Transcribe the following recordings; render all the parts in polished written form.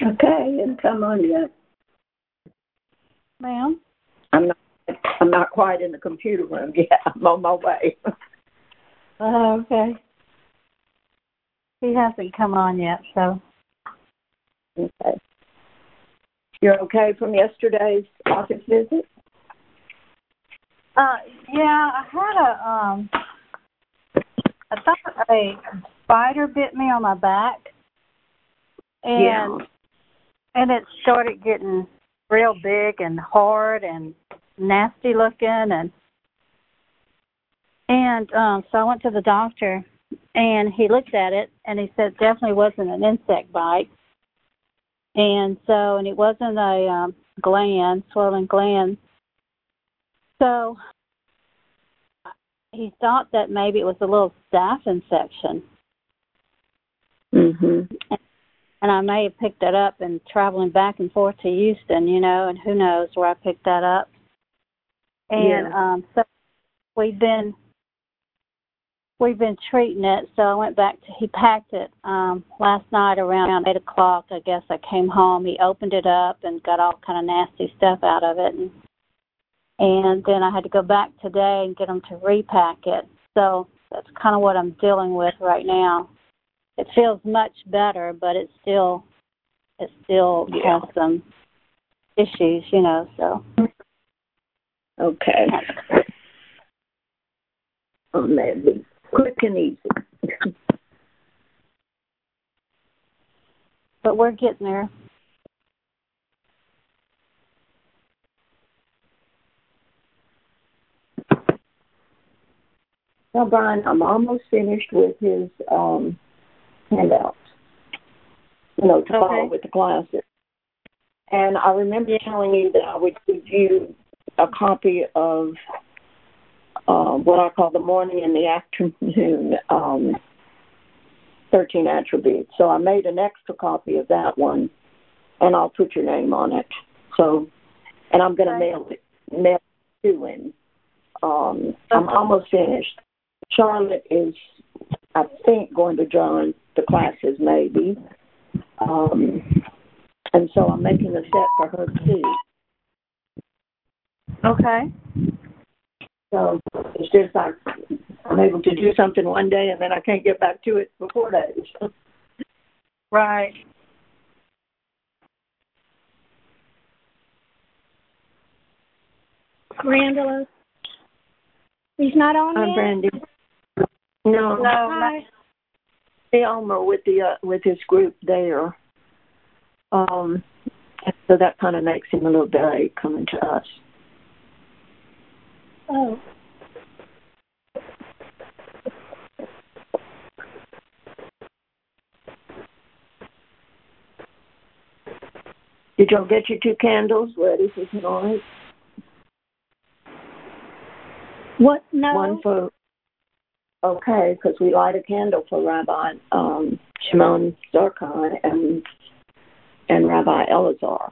Okay, and come on yet. Ma'am? I'm not quite in the computer room yet. I'm on my way. Okay. He hasn't come on yet, so. Okay. You're okay from yesterday's office visit? Yeah, I thought a spider bit me on my back, and it started getting real big and hard and nasty looking, and so I went to the doctor, and he looked at it, and he said it definitely wasn't an insect bite, and it wasn't a swollen gland. So he thought that maybe it was a little staph infection. Mhm. And I may have picked that up and traveling back and forth to Houston, and who knows where I picked that up. And so we've been treating it. So I went back he packed it last night around 8 o'clock. I guess I came home. He opened it up and got all kind of nasty stuff out of it. And then I had to go back today and get him to repack it. So that's kind of what I'm dealing with right now. It feels much better, but it still has some issues, so. Okay. Maybe quick and easy. But we're getting there. Now, Brian, I'm almost finished with his handouts, to follow with the classes. And I remember telling you that I would give you a copy of what I call the morning and the afternoon 13 attributes. So I made an extra copy of that one, and I'll put your name on it. So, and I'm going to mail it to him. I'm almost finished. Charlotte is, I think, going to join the classes maybe. And so I'm making a set for her too. Okay. So it's just like I'm able to do something one day and then I can't get back to it for 4 days. Right. Randall, he's not on I'm yet? Brandy. No. Hi. Elmer with his group there. So that kind of makes him a little bit late coming to us. Oh. Did y'all get your 2 candles ready for tonight? What? No. One for, okay, because we light a candle for Rabbi Shimon Zarkon and Rabbi Elazar.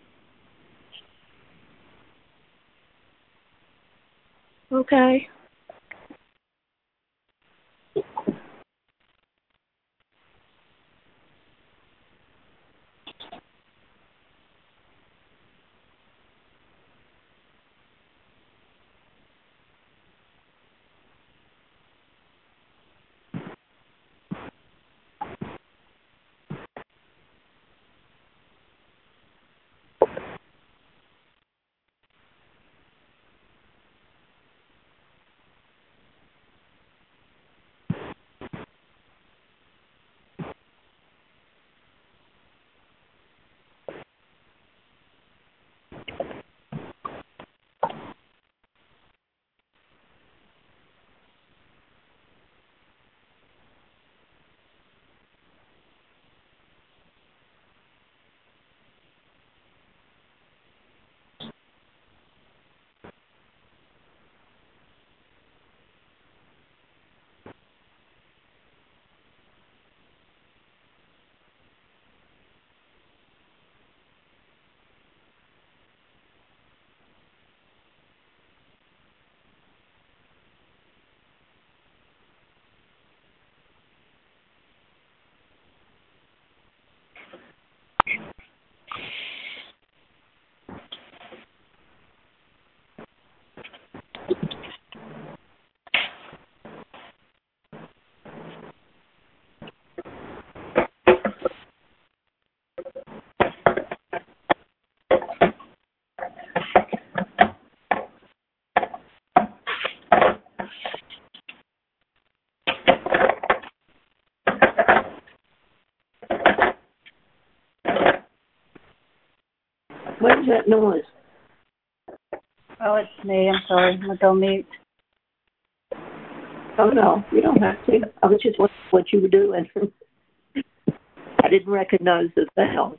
Okay. that noise? Oh, it's me. I'm sorry. I'm going to go mute. Oh, no, you don't have to. I was just wondering what you were doing. I didn't recognize the sound.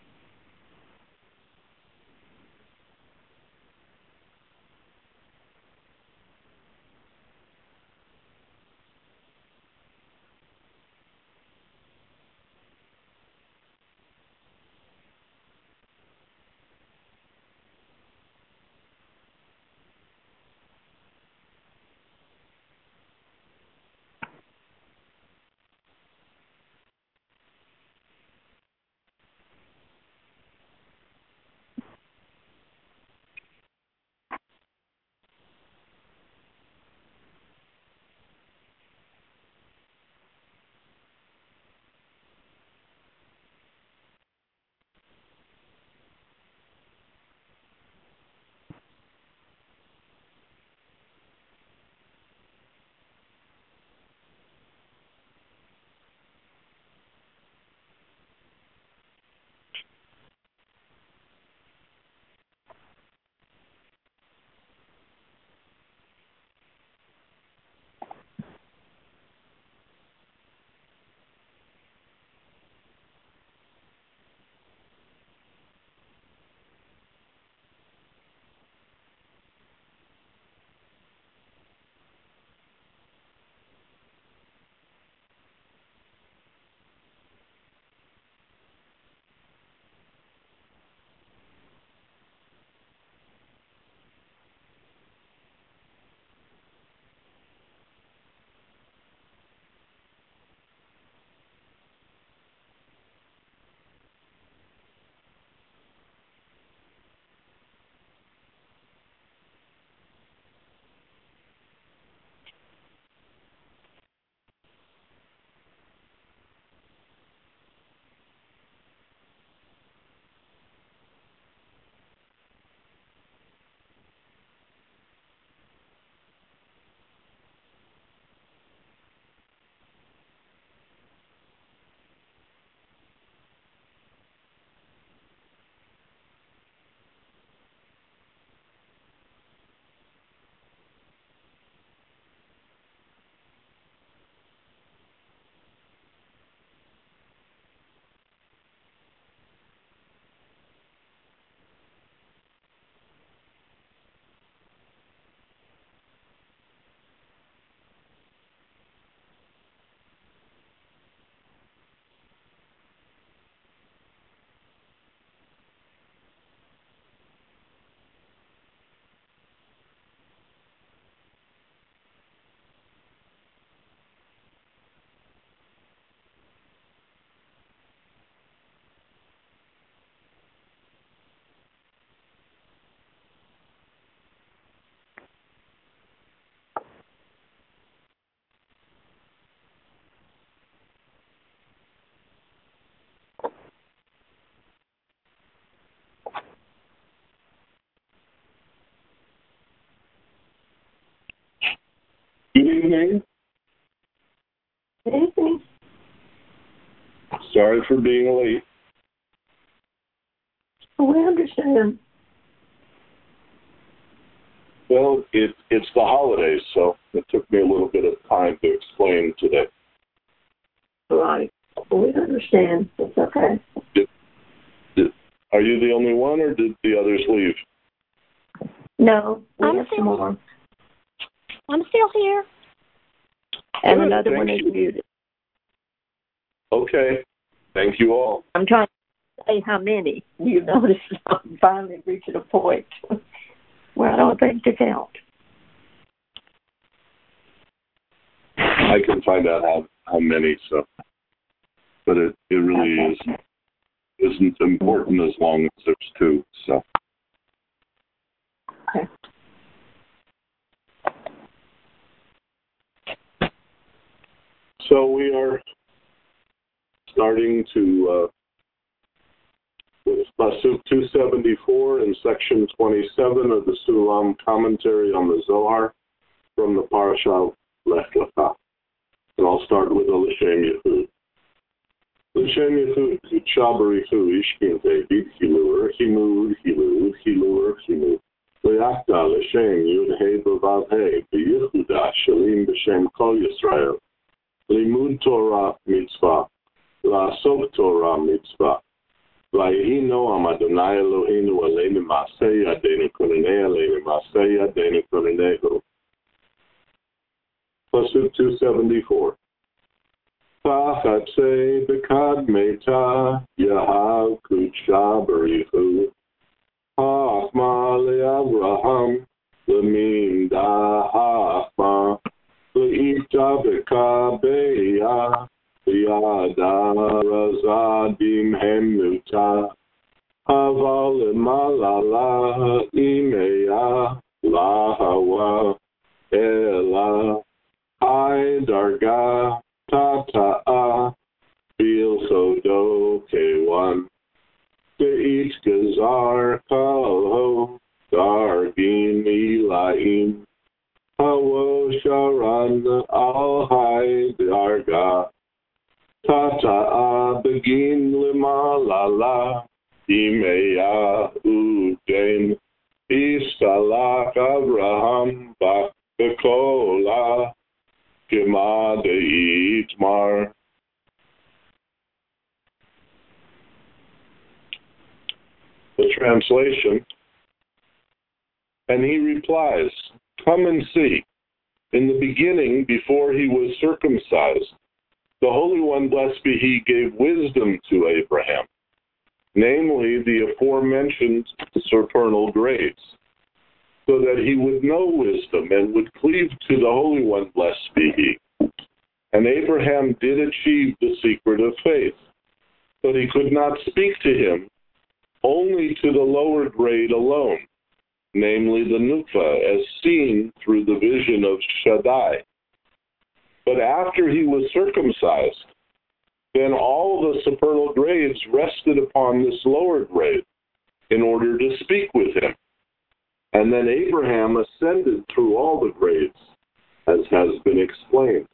Good evening. Anything? Sorry for being late. We understand. Well, it's the holidays, so it took me a little bit of time to explain today. Right. We understand. It's okay. Are you the only one, or did the others leave? No, we I'm have still- some more. I'm still here. And Good, another thank one is you. muted. Okay. Thank you all. I'm trying to say how many. You notice I'm finally reaching a point where I don't think to count. I can find out how many, so. But it really isn't important as long as there's two, so. Okay. So we are starting to Pasuk 274 in section 27 of the Sulam commentary on the Zohar from the Parashah Lech Lecha. And I'll start with Elishem Yehud. L'shem yichud kudsha barichu ishkinte b'chilur chimud chilud chilur chimud. L'yachda l'shem yud hey b'vav hey b'yichuda shalim b'shem kol Yisrael. Limud Torah mitzvah. La'asok Torah mitzvah. V'yehi Noam Adonai Eloheinu aleinu ma'aseh yadeinu konenei aleinu ma'aseh yadeinu konenehu. Pasuk 274. Tachatzei b'kad meita yahav kudsha barichu. Ha'achma le'Avraham l'min da'achma. L'ita b'kabeya Yada razadim hemuta aval malala imeya lahawa ela I darga tata'a bil chodo kewan te'it gazar kalho dargin ilaim hawo sharan al hai darga Tata'a begin limalala imeya udein istalak Avraham ba'bekola gema de'itmar. The translation, and he replies, come and see. In the beginning, before he was circumcised, the Holy One, blessed be He, gave wisdom to Abraham, namely the aforementioned supernal grades, so that he would know wisdom and would cleave to the Holy One, blessed be He. And Abraham did achieve the secret of faith, but he could not speak to him, only to the lower grade alone, namely the Nukva, as seen through the vision of Shaddai. But after he was circumcised, then all the supernal grades rested upon this lower grade in order to speak with him. And then Abraham ascended through all the grades, as has been explained.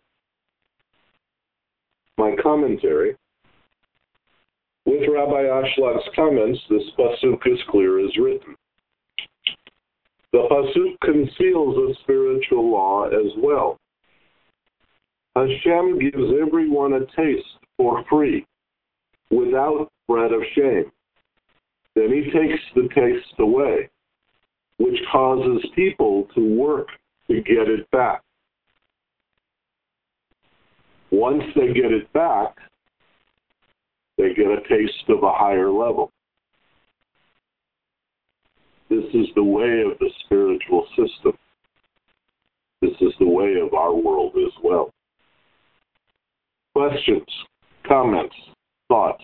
My commentary. With Rabbi Ashlag's comments, this pasuk is clear as written. The pasuk conceals a spiritual law as well. Hashem gives everyone a taste for free, without bread of shame. Then he takes the taste away, which causes people to work to get it back. Once they get it back, they get a taste of a higher level. This is the way of the spiritual system. This is the way of our world as well. Questions, comments, thoughts?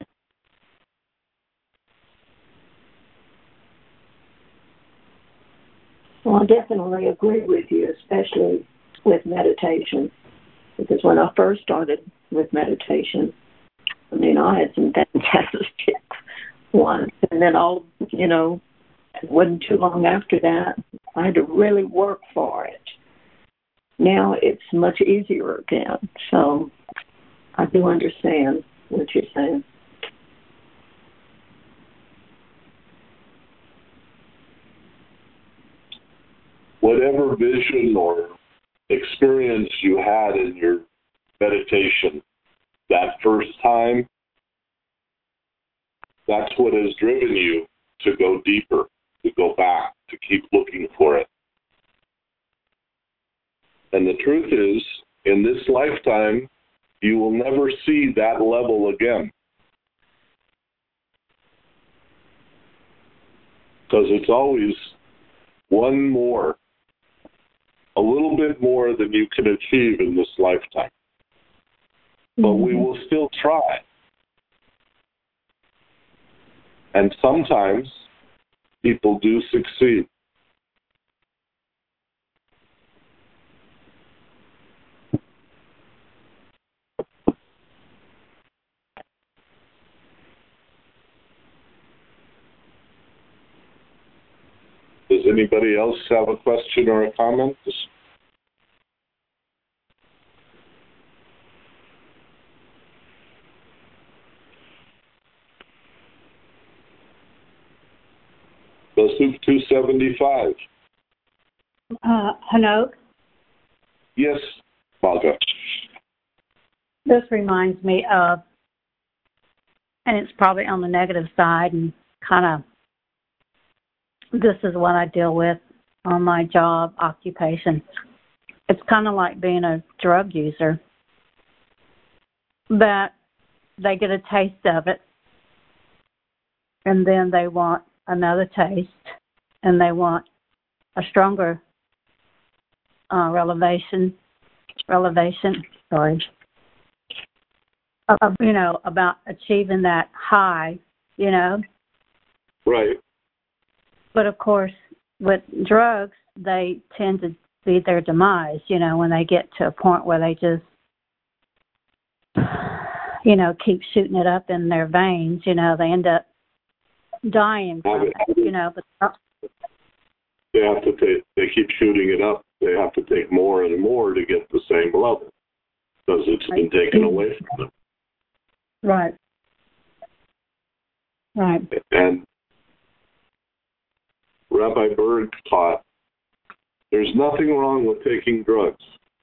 Well, I definitely agree with you, especially with meditation, because when I first started with meditation, I mean, I had some fantastic ones, and then it wasn't too long after that, I had to really work for it. Now it's much easier again, so I do understand what you're saying. Whatever vision or experience you had in your meditation that first time, that's what has driven you to go deeper, to go back, to keep looking for it. And the truth is, in this lifetime, you will never see that level again. Because it's always one more, a little bit more than you can achieve in this lifetime. But we will still try. And sometimes people do succeed. Does anybody else have a question or a comment? 275. Hanoke, Yes, Malka. this reminds me of, and it's probably on the negative side, and kind of, this is what I deal with on my job occupation. It's kind of like being a drug user, that they get a taste of it, and then they want another taste, and they want a stronger relevation, about achieving that high, Right. But of course, with drugs, they tend to be their demise, when they get to a point where they just, keep shooting it up in their veins, they end up dying from it, but they keep shooting it up. They have to take more and more to get the same level because it's been taken away from them. Right. And Rabbi Berg taught there's nothing wrong with taking drugs.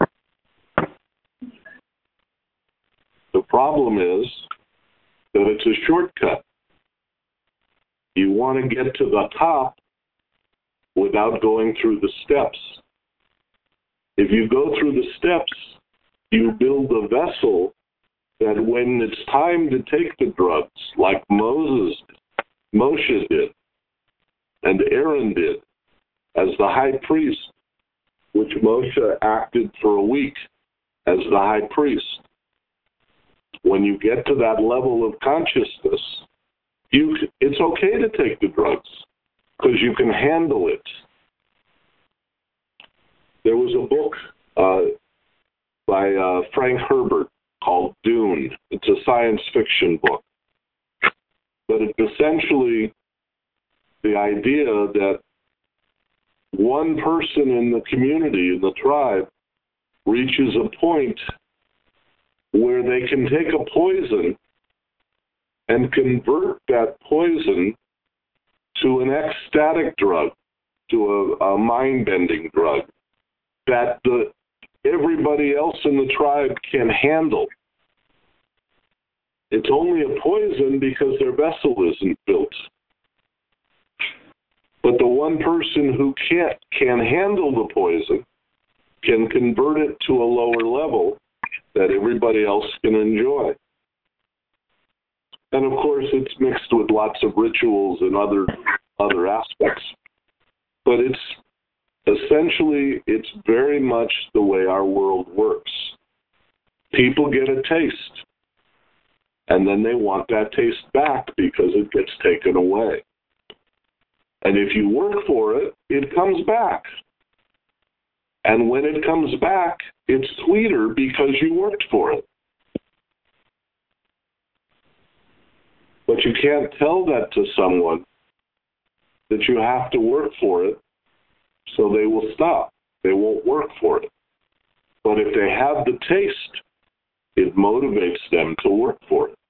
The problem is that it's a shortcut. You want to get to the top without going through the steps. If you go through the steps, you build a vessel that when it's time to take the drugs, like Moshe did, and Aaron did, as the high priest, which Moshe acted for a week as the high priest. When you get to that level of consciousness, it's okay to take the drugs because you can handle it. There was a book by Frank Herbert called Dune. It's a science fiction book. But it's essentially the idea that one person in the community, in the tribe, reaches a point where they can take a poison and convert that poison to an ecstatic drug, to a mind-bending drug that everybody else in the tribe can handle. It's only a poison because their vessel isn't built. But the one person who can handle the poison can convert it to a lower level that everybody else can enjoy. And of course, it's mixed with lots of rituals and other aspects. But it's very much the way our world works. People get a taste, and then they want that taste back because it gets taken away. And if you work for it, it comes back. And when it comes back, it's sweeter because you worked for it. But you can't tell that to someone that you have to work for it, so they will stop. They won't work for it. But if they have the taste, it motivates them to work for it.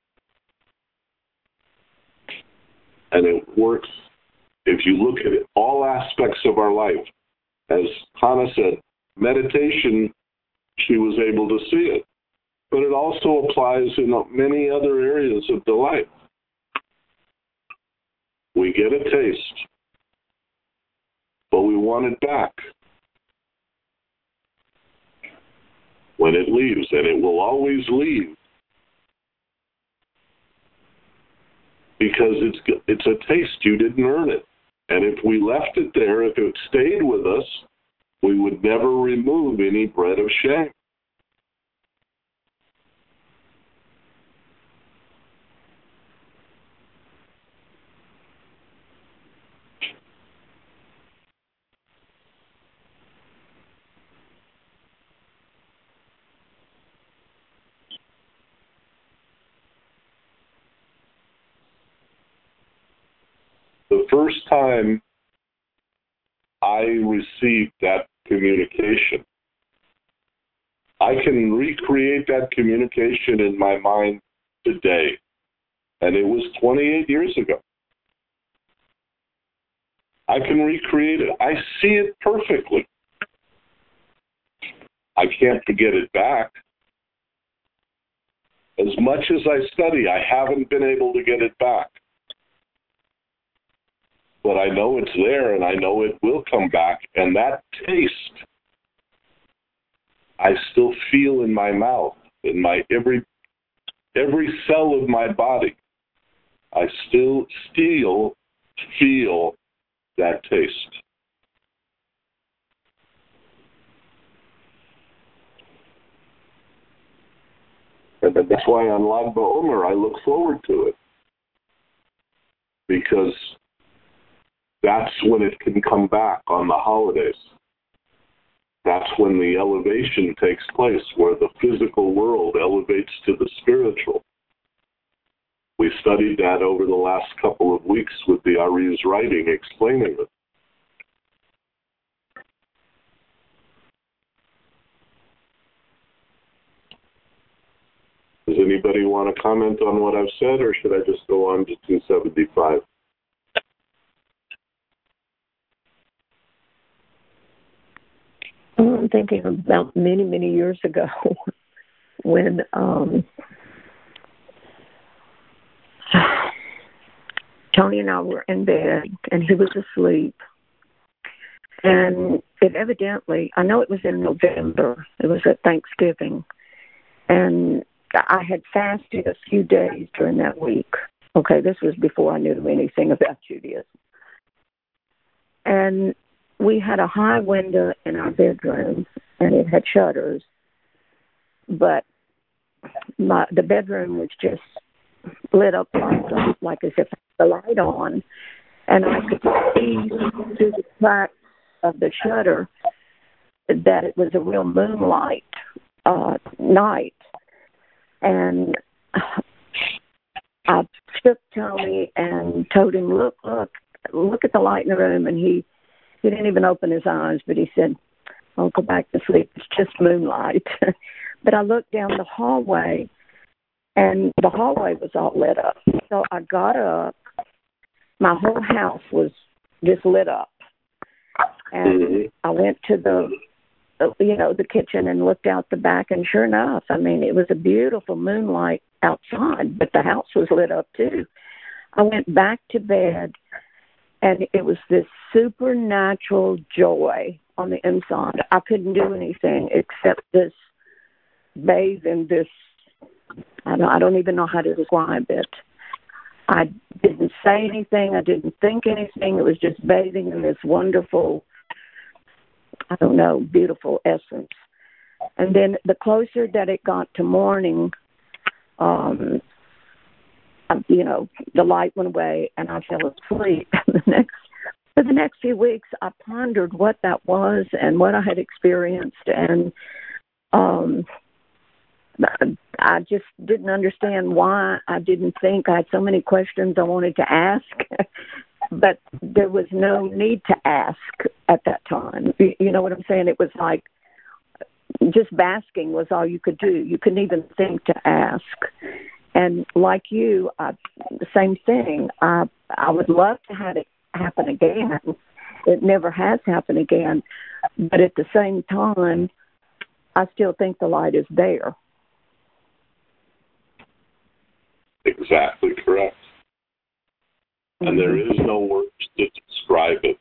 And it works. If you look at it, all aspects of our life, as Hannah said, meditation, she was able to see it. But it also applies in many other areas of the life. We get a taste, but we want it back when it leaves, and it will always leave because it's a taste. You didn't earn it. And if we left it there, if it stayed with us, we would never remove any bread of shame. The first time I received that communication, I can recreate that communication in my mind today. And it was 28 years ago. I can recreate it. I see it perfectly. I can't get it back. As much as I study, I haven't been able to get it back. But I know it's there, and I know it will come back. And that taste, I still feel in my mouth, in my every cell of my body. I still feel that taste. And that's why on Lag BaOmer I look forward to it, because that's when it can come back on the holidays. That's when the elevation takes place, where the physical world elevates to the spiritual. We studied that over the last couple of weeks with the Ari's writing explaining it. Does anybody want to comment on what I've said, or should I just go on to 275? I'm thinking about many, many years ago when Tony and I were in bed and he was asleep. And it evidently, I know it was in November, it was at Thanksgiving, and I had fasted a few days during that week. Okay, this was before I knew anything about Judaism. And we had a high window in our bedroom, and it had shutters, but the bedroom was just lit up like as if the light on, and I could see through the cracks of the shutter that it was a real moonlight night. And I shook Tony and told him, look at the light in the room. And he didn't even open his eyes, but he said, I'll go back to sleep. It's just moonlight. But I looked down the hallway, and the hallway was all lit up. So I got up. My whole house was just lit up. And I went to the kitchen and looked out the back, and sure enough, I mean, it was a beautiful moonlight outside, but the house was lit up too. I went back to bed, and it was this supernatural joy on the inside. I couldn't do anything except this bathe in this, I don't even know how to describe it. I didn't say anything. I didn't think anything. It was just bathing in this wonderful, beautiful essence. And then the closer that it got to morning, the light went away and I fell asleep. For the next few weeks, I pondered what that was and what I had experienced. And I just didn't understand why. I didn't think. I had so many questions I wanted to ask, but there was no need to ask at that time. You know what I'm saying? It was like just basking was all you could do. You couldn't even think to ask. And like you, the same thing. I would love to have it happen again. It never has happened again. But at the same time, I still think the light is there. Exactly correct. And there is no words to describe it.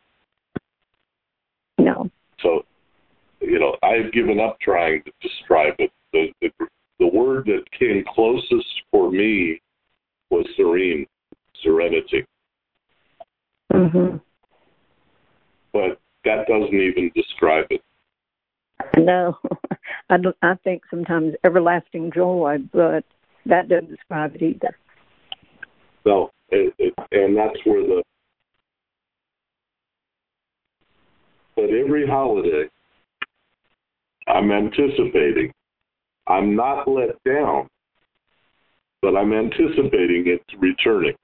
No. So, I've given up trying to describe it. The word that came closest for me was serene, serenity. Mm-hmm. But that doesn't even describe it. No. I think sometimes everlasting joy, but that doesn't describe it either. No, and that's where but every holiday, I'm anticipating. I'm not let down, but I'm anticipating it returning.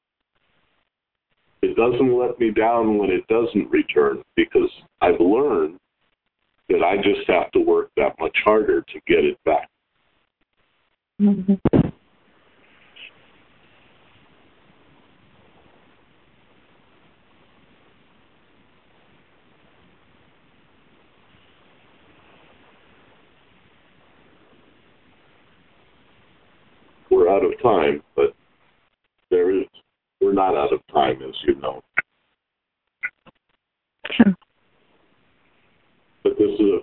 It doesn't let me down when it doesn't return, because I've learned that I just have to work that much harder to get it back. Mm-hmm. out of time, but we're not out of time, as you know. Sure. But this is a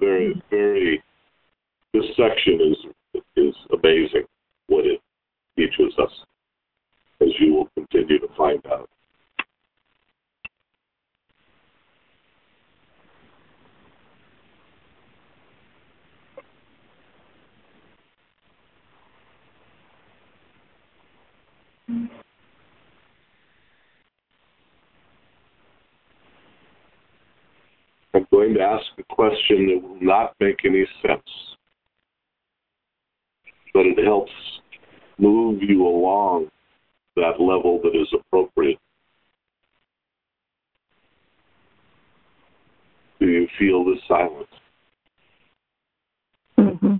this section is amazing, what it teaches us, as you will continue to find out. I'm going to ask a question that will not make any sense, but it helps move you along that level that is appropriate. Do you feel the silence? Mm-hmm.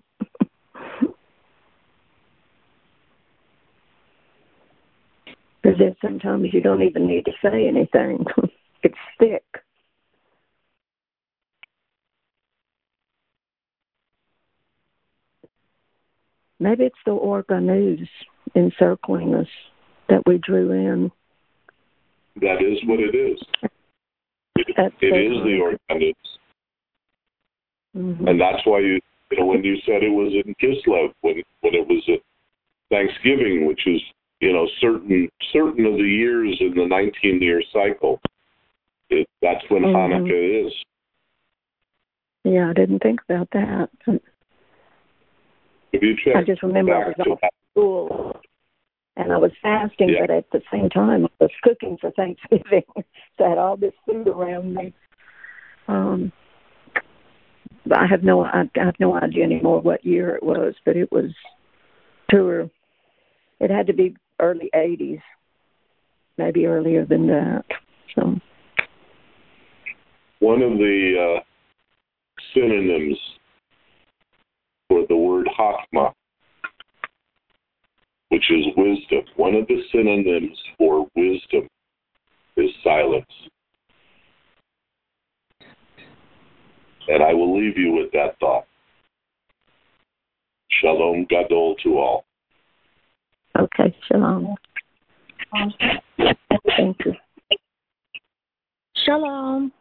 Because there's sometimes you don't even need to say anything. It's thick. Maybe it's the organelles encircling us that we drew in. That is what it is. It is the organelles. Mm-hmm. And that's why when you said it was in Kislev, when it was at Thanksgiving, which is certain of the years in the 19-year cycle, that's when Hanukkah is. Yeah, I didn't think about that. If you check, I just remember I was off at school and I was fasting, but at the same time I was cooking for Thanksgiving. So I had all this food around me. I have no idea anymore what year it was, but it was it had to be early 80s, maybe earlier than that. So one of the synonyms for the word Chachma, which is wisdom, one of the synonyms for wisdom is silence. And I will leave you with that thought. Shalom Gadol to all. Okay, shalom. Thank you. Shalom.